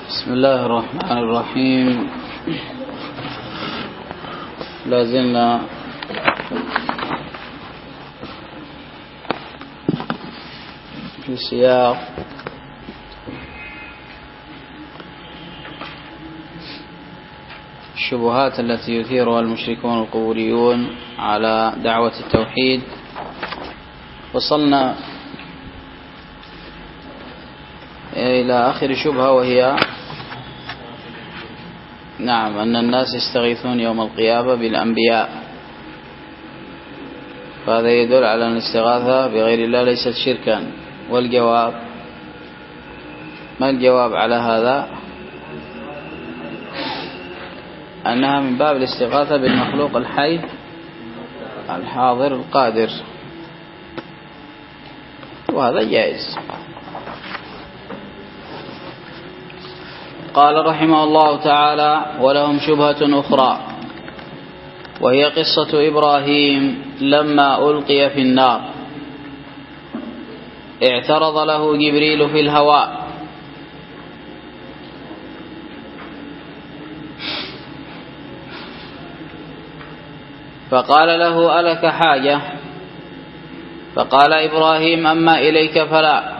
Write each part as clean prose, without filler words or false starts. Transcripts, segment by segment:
بسم الله الرحمن الرحيم. لازلنا في سياق الشبهات التي يثيرها المشركون القبوريون على دعوة التوحيد. وصلنا إلى آخر شبهة، وهي أن الناس يستغيثون يوم القيامة بالأنبياء، فهذا يدل على أن الاستغاثة بغير الله ليست شركا. والجواب، ما الجواب على هذا؟ أنها من باب الاستغاثة بالمخلوق الحي الحاضر القادر، وهذا جائز. قال رحمه الله تعالى: ولهم شبهة أخرى، وهي قصة إبراهيم لما ألقي في النار، اعترض له جبريل في الهواء فقال له: ألك حاجة؟ فقال إبراهيم: أما إليك فلا.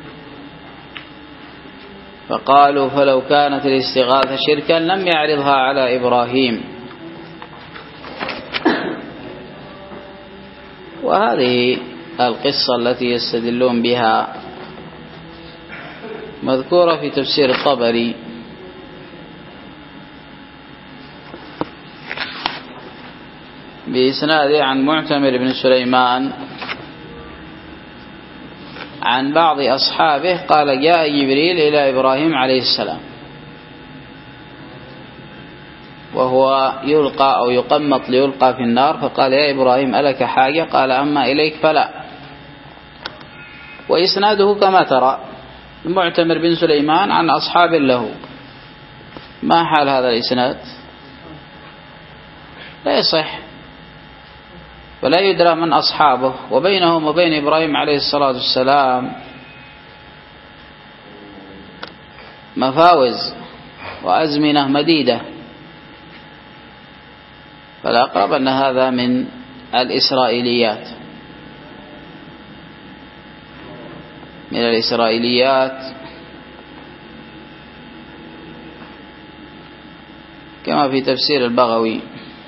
فقالوا: فلو كانت الاستغاثة شركا لم يعرضها على إبراهيم. وهذه القصة التي يستدلون بها مذكورة في تفسير الطبري بإسناد عن معتمر بن سليمان عن بعض أصحابه قال: جاء جبريل إلى إبراهيم عليه السلام وهو يلقى أو يقمط ليلقى في النار، فقال: يا إبراهيم ألك حاجة؟ قال: أما إليك فلا. وإسناده كما ترى، المعتمر بن سليمان عن أصحاب له. ما حال هذا الإسناد؟ لا يصح، ولا يدرى من أصحابه، وبينهم وبين إبراهيم عليه الصلاة والسلام مفاوز وأزمنة مديدة، فالأقرب أن هذا من الإسرائيليات كما في تفسير البغوي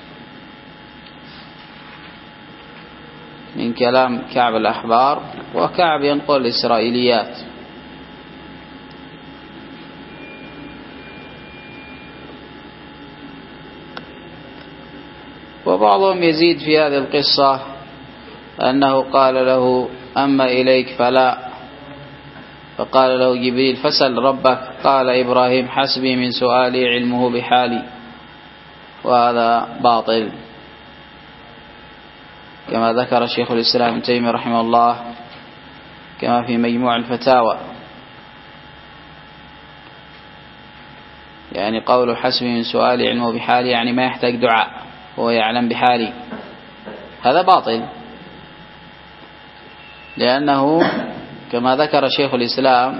من كلام كعب الأحبار، وكعب ينقل الإسرائيليات. وبعضهم يزيد في هذه القصة أنه قال له: أما إليك فلا. فقال له جبريل: فسل ربك. قال إبراهيم: حسبي من سؤالي علمه بحالي. وهذا باطل، كما ذكر شيخ الإسلام ابن تيمية رحمه الله كما في مجموع الفتاوى. يعني قول حسبي من سؤالي علمه بحالي يعني ما يحتاج دعاء، هو يعلم بحالي. هذا باطل، لأنه كما ذكر شيخ الإسلام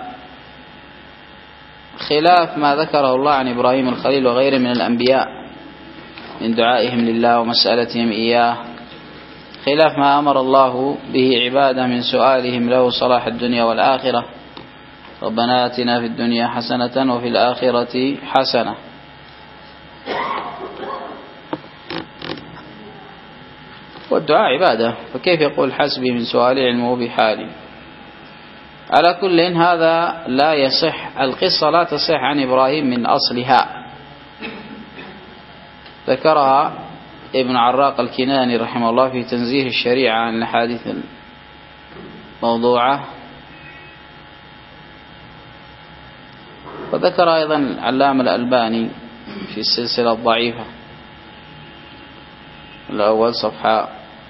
خلاف ما ذكره الله عن إبراهيم الخليل وغيره من الأنبياء من دعائهم لله ومسألتهم إياه، خلاف ما أمر الله به عباده من سؤالهم له صلاح الدنيا والآخرة: ربنا آتنا في الدنيا حسنة وفي الآخرة حسنة. والدعاء عبادة، فكيف يقول حسبي من سؤالي علمه بحالي؟ على كل هذا لا يصح، القصة لا تصح عن إبراهيم من أصلها. ذكرها ابن عراق الكناني رحمه الله في تنزيه الشريعة عن الأحاديث الموضوعة، وذكر أيضا العلامة الألباني في السلسلة الضعيفة الأول صفحة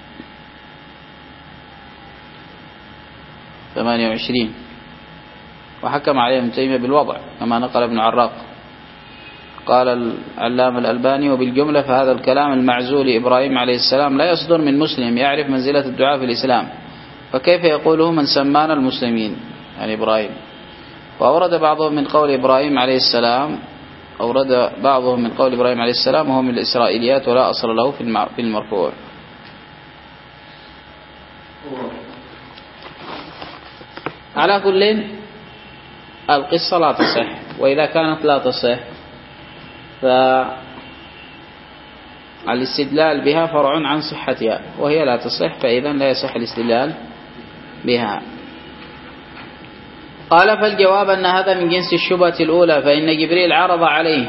28، وحكم عليه ابن تيمية بالوضع كما نقل ابن عراق. قال العلامة الألباني: وبالجملة فهذا الكلام المعزول إبراهيم عليه السلام لا يصدر من مسلم يعرف منزلة الدعاء في الإسلام، فكيف يقوله من سمانا المسلمين، يعني إبراهيم؟ وأورد بعضهم من قول إبراهيم عليه السلام وهو من الإسرائيليات ولا أصل له في المرفوع. على كل القصة لا تصح، وإذا كانت لا تصح فالاستدلال بها فرع عن صحتها، وهي لا تصح فإذا لا يصح الاستدلال بها. قال فالجواب أن هذا من جنس الشبهة الأولى، فإن جبريل عرض عليه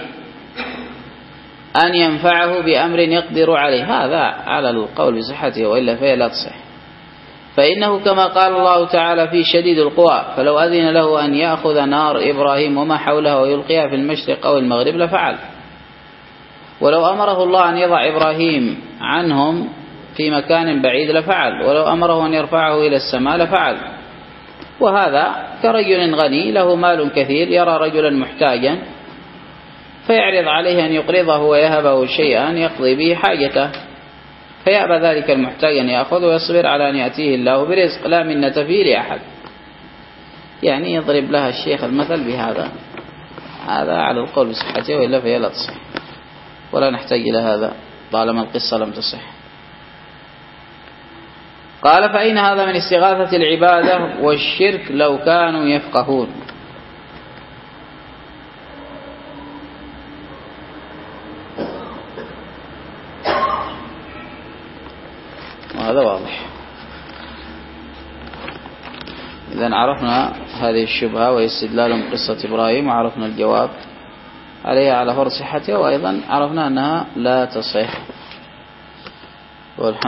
أن ينفعه بأمر يقدر عليه، هذا على القول بصحته، وإلا فهي لا تصح. فإنه كما قال الله تعالى في شديد القوى فلو أذن له أن يأخذ نار إبراهيم وما حولها ويلقيها في المشرق أو المغرب لفعل، ولو أمره الله أن يضع إبراهيم عنهم في مكان بعيد لفعل، ولو أمره أن يرفعه إلى السماء لفعل. وهذا كرجل غني له مال كثير يرى رجلا محتاجا فيعرض عليه أن يقرضه ويهبه شيئا يقضي به حاجته، فيأبى ذلك المحتاج أن يأخذ ويصبر على أن يأتيه الله برزق لا منة فيه لأحد. يعني يضرب لها الشيخ المثل بهذا، هذا على القول بصحته، وإلا فهي لا تصح، ولا نحتاج إلى هذا طالما القصة لم تصح. قال فإن هذا من استغاثة العبادة والشرك لو كانوا يفقهون. وهذا واضح. إذن عرفنا هذه الشبهة واستدلال من قصة إبراهيم، وعرفنا الجواب عليها على فرض صحتها، وأيضا عرفنا أنها لا تصح.